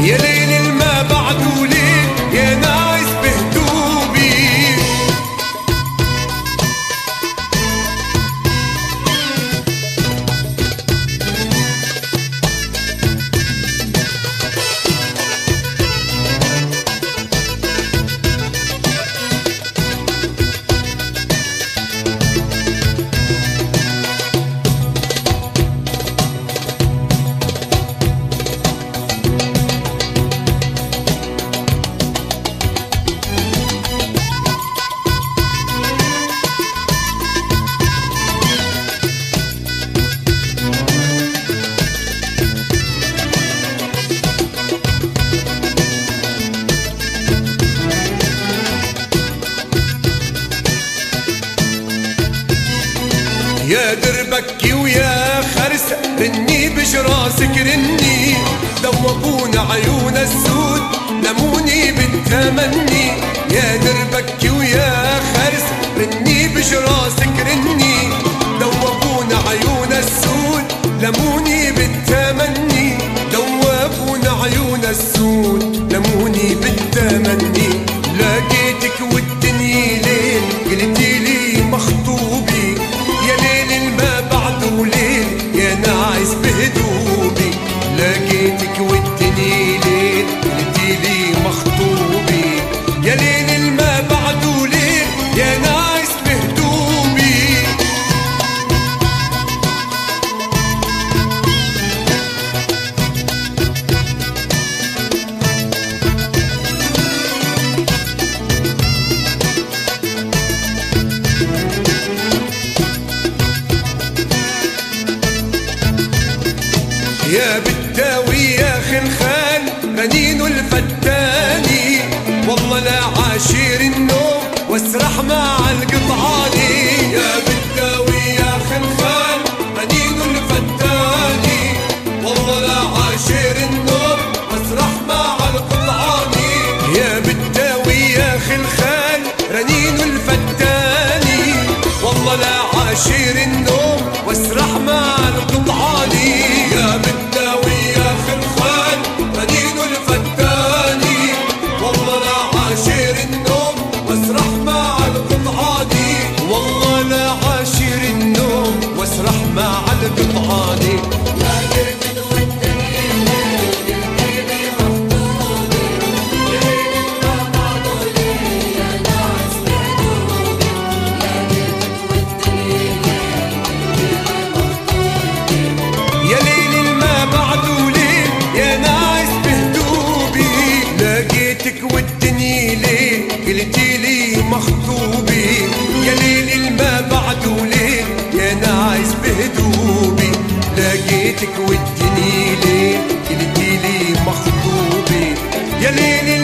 يا ليل ما بعده ليل يا ناعس بهدوبي. يا دربكي ويا خرسة رني بجراسك رني، دوبونا عيون السود لموني بالتمني. يا دربكي ويا خرسة رني بجراسك رني، دوبونا عيون السود لموني بالتمني. دوبونا عيون السود لموني بالتمني. لقيتك والدنيا ليل قلتي لي مخطوبي، يا ليل ما بعده ليل يا ناعس بهدوبي. لقيتك والدنيا ليل قلتي لي مخطوبي، يا ليل ما بعده ليل يا ناعس بهدوبي. يا بالداوي يا خلخال غنين الفتاني، والله لا عاشر النوم واسرح مع القطعاني. يا بالداوي يا خلخال غنين الفتاني، والله لا عاشر النوم واسرح مع القطعاني. يا بالداوي يا خلخال رنين الفتاني، والله لا عاشر النوم واسرح مع القطعاني. يا بالداوي يا خلخال رنين الفتاني، والله لا عاشر النوم واسرح مع القطعاني. والله لا عاشر النوم واسرح مع القطعاني. يا ليل ما بعده ليل يا ناعس بهدوبي. لقيتك والدنيا ليل قلتي لي مخطوبي، يا ليل ما بعده ليل يا ناعس بهدوبي. لقيتك والدنيا ليل قلتي لي مخطوبي، يا ليل